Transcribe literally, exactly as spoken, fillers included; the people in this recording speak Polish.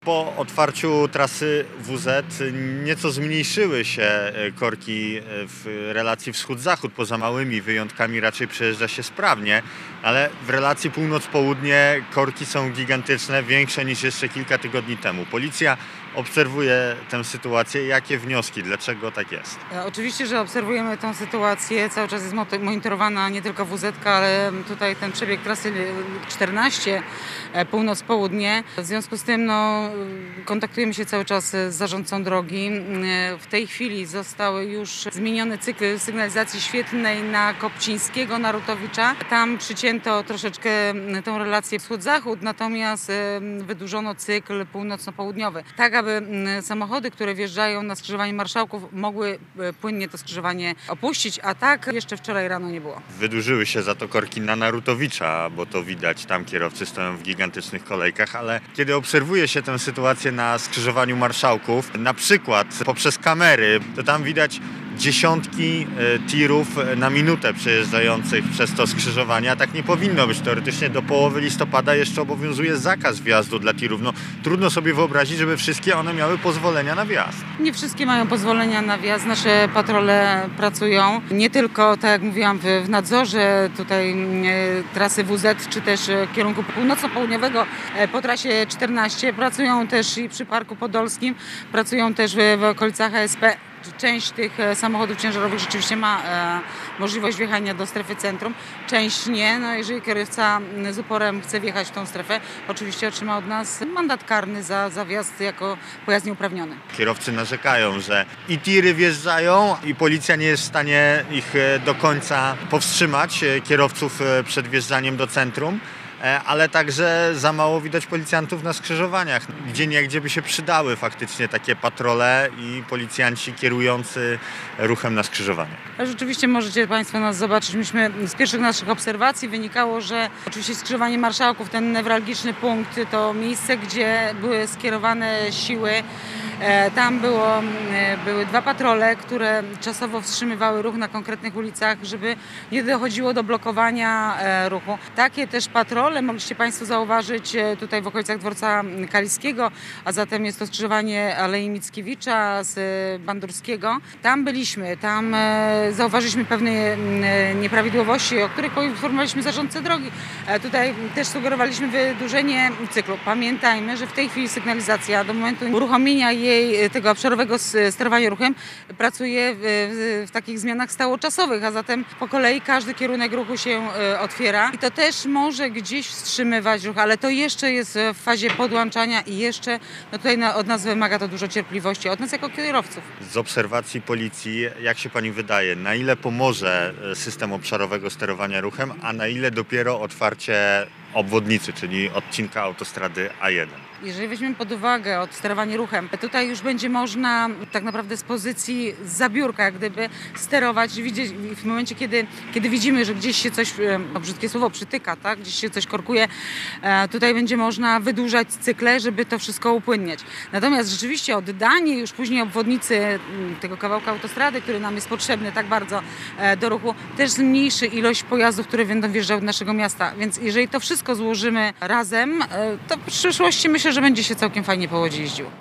Po otwarciu trasy W Z nieco zmniejszyły się korki w relacji wschód-zachód. Poza małymi wyjątkami raczej przejeżdża się sprawnie, ale w relacji północ-południe korki są gigantyczne, większe niż jeszcze kilka tygodni temu. Policja obserwuje tę sytuację. Jakie wnioski? Dlaczego tak jest? Oczywiście, że obserwujemy tę sytuację. Cały czas jest monitorowana nie tylko W Z, ale tutaj ten przebieg trasy czternaście północ-południe. W związku z tym no, kontaktujemy się cały czas z zarządcą drogi. W tej chwili został już zmieniony cykl sygnalizacji świetlnej na Kopcińskiego, na Rutowicza. Tam przycięto troszeczkę tę relację wschód-zachód, natomiast wydłużono cykl północno-południowy. Tak, aby samochody, które wjeżdżają na skrzyżowanie Marszałków, mogły płynnie to skrzyżowanie opuścić, a tak jeszcze wczoraj rano nie było. Wydłużyły się za to korki na Narutowicza, bo to widać, tam kierowcy stoją w gigantycznych kolejkach, ale kiedy obserwuje się tę sytuację na skrzyżowaniu Marszałków, na przykład poprzez kamery, to tam widać dziesiątki tirów na minutę przejeżdżających przez to skrzyżowanie, a tak nie powinno być. Teoretycznie do połowy listopada jeszcze obowiązuje zakaz wjazdu dla tirów. No, trudno sobie wyobrazić, żeby wszystkie one miały pozwolenia na wjazd. Nie wszystkie mają pozwolenia na wjazd. Nasze patrole pracują nie tylko, tak jak mówiłam, w, w nadzorze tutaj e, trasy W Z, czy też e, kierunku północno-południowego e, po trasie czternaście. Pracują też i przy Parku Podolskim, pracują też w, w okolicach A S P. Część tych samochodów ciężarowych rzeczywiście ma e, możliwość wjechania do strefy centrum, część nie. No, jeżeli kierowca z uporem chce wjechać w tą strefę, oczywiście otrzyma od nas mandat karny za, za wjazd jako pojazd nieuprawniony. Kierowcy narzekają, że i tiry wjeżdżają i policja nie jest w stanie ich do końca powstrzymać, kierowców przed wjeżdżaniem do centrum. Ale także za mało widać policjantów na skrzyżowaniach. Gdzie niegdzie by się przydały faktycznie takie patrole i policjanci kierujący ruchem na skrzyżowanie. Rzeczywiście możecie Państwo nas zobaczyć. Myśmy z pierwszych naszych obserwacji wynikało, że oczywiście skrzyżowanie Marszałków, ten newralgiczny punkt, to miejsce, gdzie były skierowane siły. Tam było, były dwa patrole, które czasowo wstrzymywały ruch na konkretnych ulicach, żeby nie dochodziło do blokowania ruchu. Takie też patrole mogliście Państwo zauważyć tutaj w okolicach dworca Kaliskiego, a zatem jest to skrzyżowanie Alei Mickiewicza z Bandurskiego. Tam byliśmy, tam zauważyliśmy pewne nieprawidłowości, o których poinformowaliśmy zarządcę drogi. Tutaj też sugerowaliśmy wydłużenie cyklu. Pamiętajmy, że w tej chwili sygnalizacja do momentu uruchomienia jej tego obszarowego sterowania ruchem pracuje w, w takich zmianach stałoczasowych, a zatem po kolei każdy kierunek ruchu się otwiera i to też może gdzieś wstrzymywać ruch, ale to jeszcze jest w fazie podłączania i jeszcze no tutaj na, od nas wymaga to dużo cierpliwości, od nas jako kierowców. Z obserwacji policji, jak się Pani wydaje, na ile pomoże system obszarowego sterowania ruchem, a na ile dopiero otwarcie obwodnicy, czyli odcinka autostrady A jeden? Jeżeli weźmiemy pod uwagę odsterowanie ruchem, tutaj już będzie można tak naprawdę z pozycji zabiórka jak gdyby sterować, widzieć w momencie, kiedy, kiedy widzimy, że gdzieś się coś, no brzydkie słowo, przytyka, tak? Gdzieś się coś korkuje, tutaj będzie można wydłużać cykle, żeby to wszystko upłynniać. Natomiast rzeczywiście oddanie już później obwodnicy tego kawałka autostrady, który nam jest potrzebny tak bardzo do ruchu, też zmniejszy ilość pojazdów, które będą wjeżdżały do naszego miasta. Więc jeżeli to wszystko złożymy razem, to w przyszłości myślę, że będzie się całkiem fajnie po Łodzi jeździło.